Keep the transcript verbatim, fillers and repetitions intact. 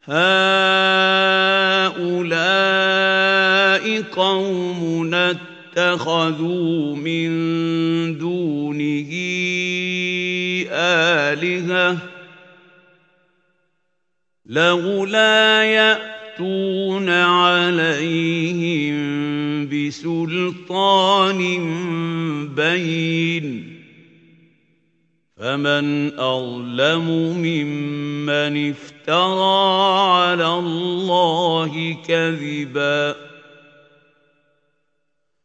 هؤلاء قومنا اتخذوا من دونه آلهة لولا يأتون عليهم بسلطان بين فمن أظلم ممن افترى على الله كذبا